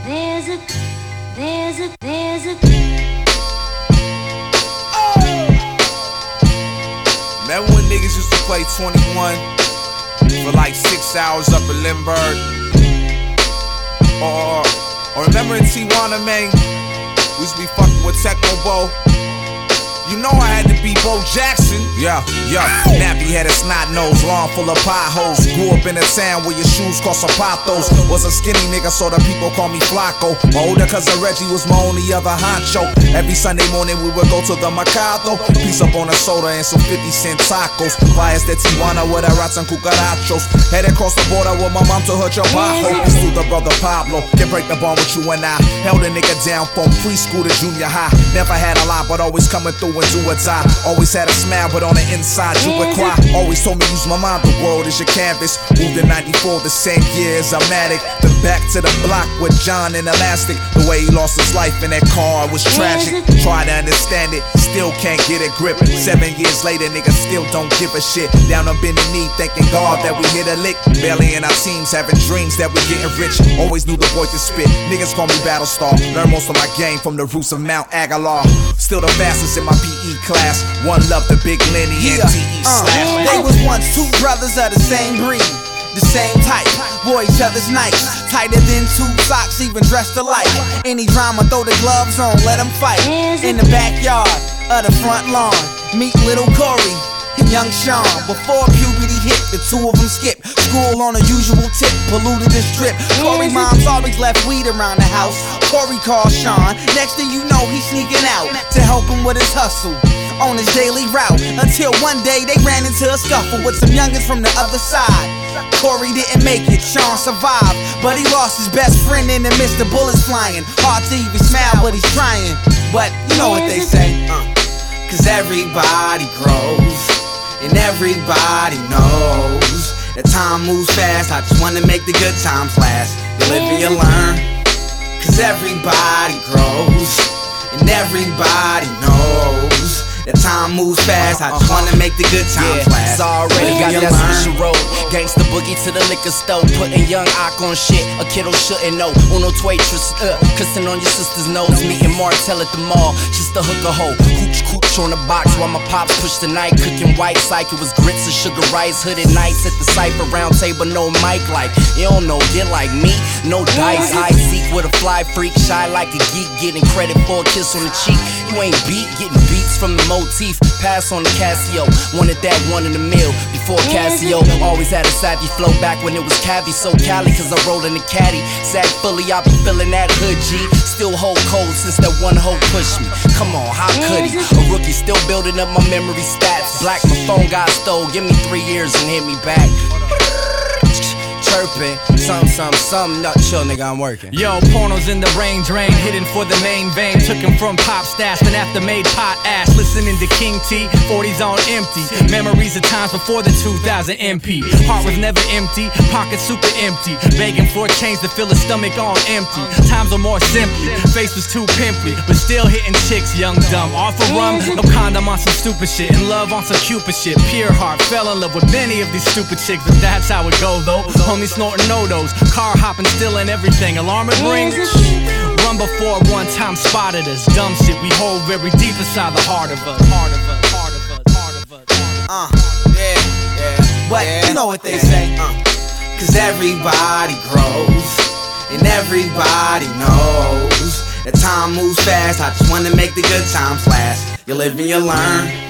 Remember when niggas used to play 21 for like 6 hours up in Lindbergh? Or remember in Tijuana, man, we used to be fucking with Tecmo Bo. You know I had to be Bo Jackson. Yeah. Nappy-headed snot nose, lawn full of potholes. Grew up in a town where your shoes cost zapatos. Was a skinny nigga, so the people call me Flacco. My older cousin Reggie was my only other honcho. Every Sunday morning we would go to the Mercado. Piece up on a soda and some 50-cent tacos. Flyers de Tijuana with a rats and cucarachos. Head across the border with my mom to her trabajo. Through the brother Pablo, can break the bond with you and I. Held a nigga down from preschool to junior high. Never had a lot, but always coming through and do or die. Always had a smile, but on the inside you would cry. Always told me use my mind, the world is your canvas. Moved in 94, the same year as Matic. Then back to the block with John and Elastic. The way he lost his life in that car was tragic. Try to understand it, still can't get a grip. 7 years later, niggas still don't give a shit. Down on bending knee, thanking God that we hit a lick. Barely in our teams, having dreams that we getting rich. Always knew the boy could spit. Niggas call me Battlestar. Learn most of my game from the roots of Mount Aguilar. Still the fastest in my PE class. One love the Big Lenny and DE Slash. They was once two brothers of the same breed, the same type, wore each other's nights, tighter than two socks, even dressed alike. Any drama, throw the gloves on, let them fight. In the backyard of the front lawn, meet little Corey and young Sean. Before puberty hit, the two of them skipped school on a usual tip, polluted the strip. Corey mom's always left weed around the house. Corey called Sean, next thing you know he's sneaking out to help him with his hustle on his daily route, until one day they ran into a scuffle with some youngins from the other side. Corey didn't make it, Sean survived, but he lost his best friend in the midst of bullets flying. Hard to even smile, but he's trying. But you know what they say, cause everybody grows and everybody knows that time moves fast. I just wanna make the good times last. You live and you learn, cause everybody grows and everybody knows that time moves fast. I just wanna make the good times last. It's already got that switch road. Gangsta boogie to the liquor store, putting young Ock on shit a kiddo shouldn't know. Uno Twatris, kissing on your sister's nose. Meeting Martell at the mall, just to hook a hoe. Hooch cooch on the box while my pops pushed the night. Cooking white like it was grits and sugar rice. Hooded nights at the cypher, round table, no mic like. You don't know, get like me, no dice. High seat with a fly freak, shy like a geek, getting credit for a kiss on the cheek. You ain't beat, getting beats from the motif. Pass on the Casio, wanted that one in the mill before Casio. Always had a savvy flow back when it was Cavi. So Cali, cause I roll in the caddy. Sag fully, I be feeling that hood G. Still hold cold since that one hoe pushed me. Come on, how could he? A rookie still building up my memory stats. Black, my phone got stole, give me 3 years and hit me back. Chirping, some, not chill, nigga, I'm working. Yo, pornos in the rain drain, hidden for the main vein. Took him from pop stats, then after made pot ass. Listening to King T, 40s on empty. Memories of times before the 2000 MP. Heart was never empty, pocket super empty. Begging for a change to fill his stomach on empty. Times are more simply, face was too pimply, but still hitting chicks, young dumb. Off a rum, no condom on some stupid shit. In love on some Cupid shit. Pure heart, fell in love with many of these stupid chicks, but that's how it go though. Homie snorting no-dos, car hopping, stealing everything. Alarm it rings. Run before one time spotted us. Dumb shit we hold very deep inside the heart of us. But you know what they say, cause everybody grows and everybody knows that time moves fast. I just wanna make the good times last. You live and you learn,